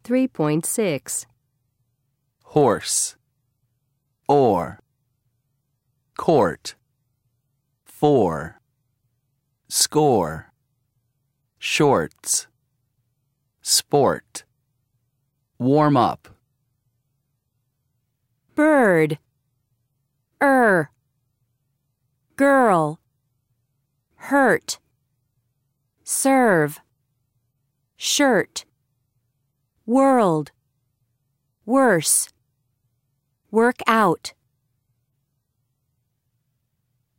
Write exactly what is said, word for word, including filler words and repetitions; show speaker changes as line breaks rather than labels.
three point six.
Horse, or, court, for, score, shorts, sport, warm up.
Bird, er, girl, hurt, serve, shirt, world, worse, work out.